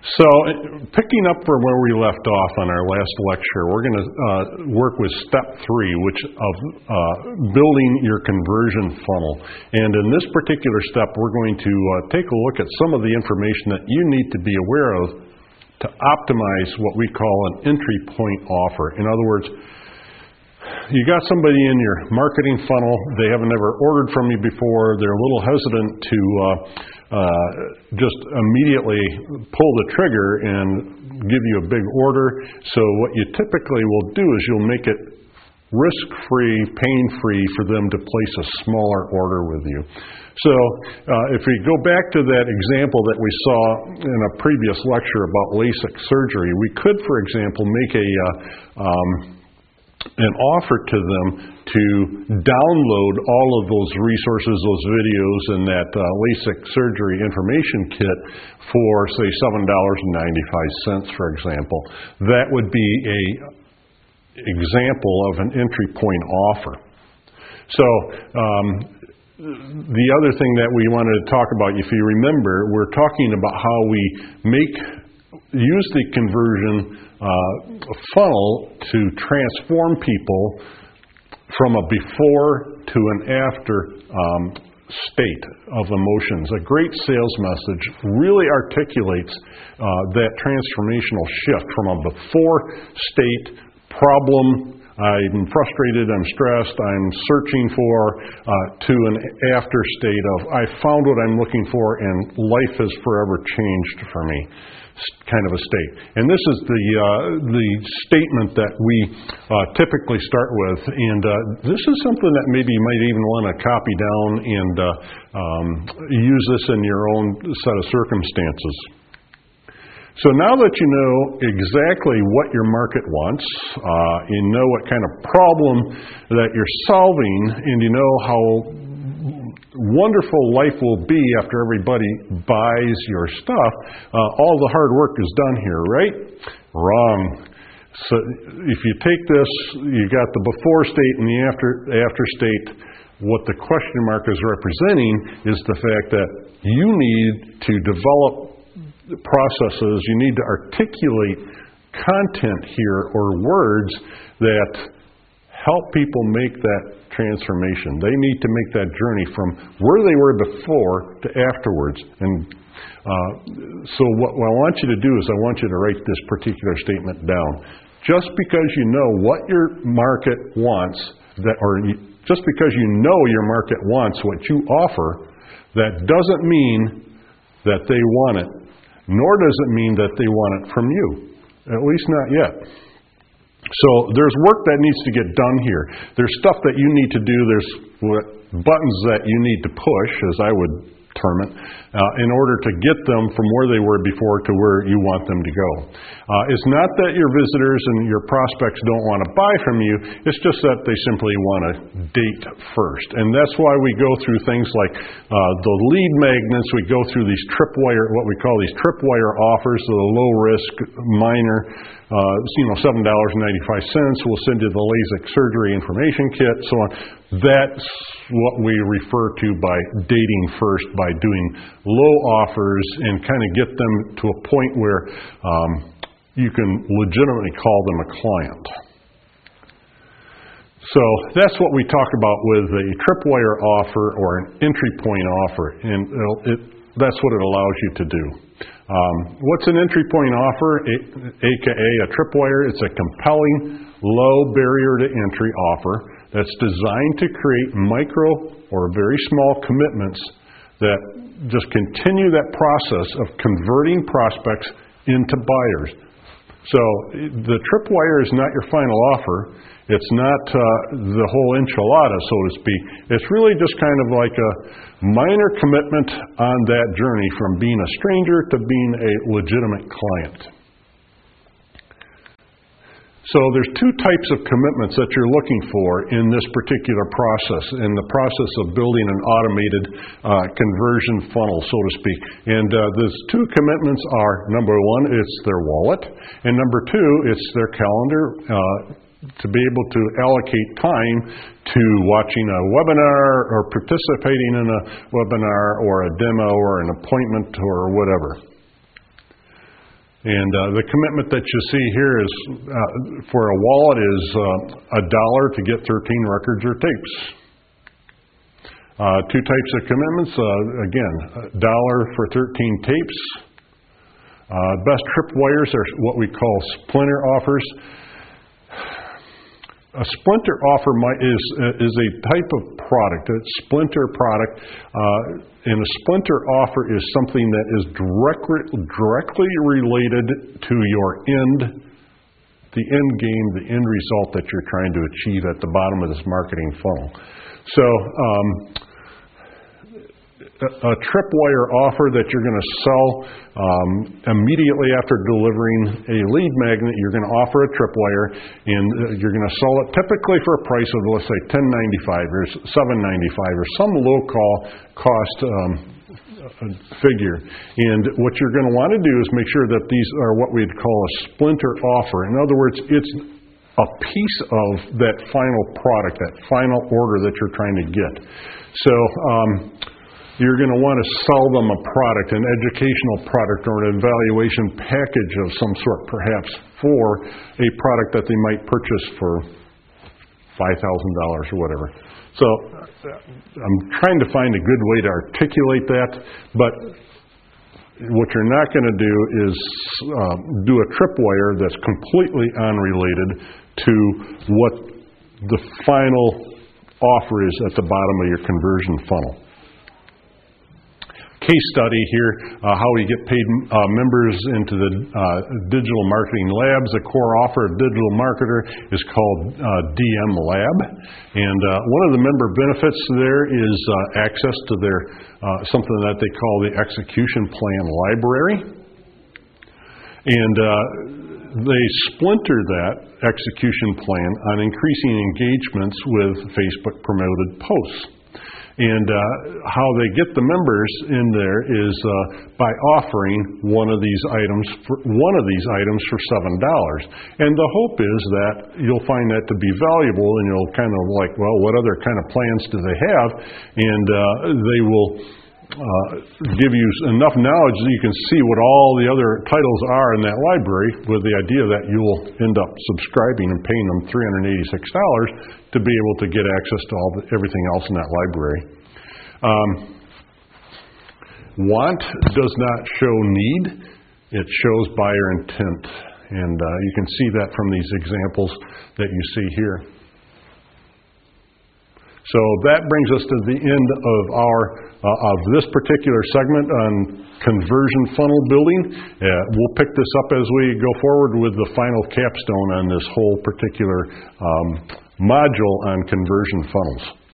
So, picking up from where we left off on our last lecture, we're going to work with step 3, which of building your conversion funnel. And in this particular step, we're going to take a look at some of the information that you need to be aware of to optimize what we call an entry point offer. In other words, you got somebody in your marketing funnel, they haven't ever ordered from you before, they're a little hesitant to just immediately pull the trigger and give you a big order. So what you typically will do is you'll make it risk-free, pain-free for them to place a smaller order with you. So if we go back to that example that we saw in a previous lecture about LASIK surgery, we could, for example, make an offer to them to download all of those resources, those videos, and that LASIK surgery information kit for, say, $7.95, for example. That would be an example of an entry point offer. So the other thing that we wanted to talk about, if you remember, we're talking about how we use the conversion funnel to transform people from a before to an after state of emotions. A great sales message really articulates that transformational shift from a before state, problem, I'm frustrated, I'm stressed, I'm searching for, to an after state of I found what I'm looking for and life has forever changed for me. Kind of a state. And this is the statement that we typically start with, and this is something that maybe you might even want to copy down and use this in your own set of circumstances. So now that you know exactly what your market wants, you know what kind of problem that you're solving, and you know how wonderful life will be after everybody buys your stuff, all the hard work is done here, right? Wrong. So if you take this, you got the before state and the after state. What the question mark is representing is the fact that you need to develop processes, you need to articulate content here or words that help people make that transformation. They need to make that journey from where they were before to afterwards. And so what I want you to do is I want you to write this particular statement down. Just because you know what your market wants, just because you know your market wants what you offer, that doesn't mean that they want it, nor does it mean that they want it from you. At least not yet. So there's work that needs to get done here. There's stuff that you need to do. There's buttons that you need to push, as I would term it, in order to get them from where they were before to where you want them to go. It's not that your visitors and your prospects don't want to buy from you. It's just that they simply want to date first. And that's why we go through things like the lead magnets. We go through these what we call these tripwire offers, the low risk, minor, $7.95. We'll send you the LASIK surgery information kit, so on. That's what we refer to by dating first, by doing low offers and kind of get them to a point where you can legitimately call them a client. So that's what we talk about with a tripwire offer or an entry point offer, and that's what it allows you to do. What's an entry point offer, aka a tripwire? It's a compelling, low barrier to entry offer that's designed to create micro or very small commitments that just continue that process of converting prospects into buyers. So the tripwire is not your final offer. It's not the whole enchilada, so to speak. It's really just kind of like a minor commitment on that journey from being a stranger to being a legitimate client. So there's two types of commitments that you're looking for in this particular process, in the process of building an automated conversion funnel, so to speak. And those two commitments are, number one, it's their wallet, and number two, it's their calendar to be able to allocate time to watching a webinar or participating in a webinar or a demo or an appointment or whatever. And the commitment that you see here is for a wallet is $1 to get 13 records or tapes. Two types of commitments. Again, $1 for 13 tapes. Best tripwires are what we call splinter offers. A splinter offer is a type of product, a splinter product, and a splinter offer is something that is directly related to the end game, the end result that you're trying to achieve at the bottom of this marketing funnel. So, a tripwire offer that you're going to sell immediately after delivering a lead magnet. You're going to offer a tripwire, and you're going to sell it typically for a price of, let's say, $10.95 or $7.95 or some low cost figure. And what you're going to want to do is make sure that these are what we'd call a splinter offer. In other words, it's a piece of that final product, that final order that you're trying to get. So, you're going to want to sell them a product, an educational product or an evaluation package of some sort, perhaps for a product that they might purchase for $5,000 or whatever. So I'm trying to find a good way to articulate that, but what you're not going to do is do a tripwire that's completely unrelated to what the final offer is at the bottom of your conversion funnel. Case study here, how we get paid members into the Digital Marketing Labs. The core offer of Digital Marketer is called DM Lab. And one of the member benefits there is access to their something that they call the Execution Plan Library. And they splinter that execution plan on increasing engagements with Facebook promoted posts. And how they get the members in there is by offering one of these items for $7. And the hope is that you'll find that to be valuable, and you'll kind of like, well, what other kind of plans do they have? And they will give you enough knowledge that you can see what all the other titles are in that library, with the idea that you'll end up subscribing and paying them $386 to be able to get access to everything else in that library. Want does not show need, it shows buyer intent. And you can see that from these examples that you see here. So that brings us to the end of of this particular segment on conversion funnel building. We'll pick this up as we go forward with the final capstone on this whole particular module on conversion funnels.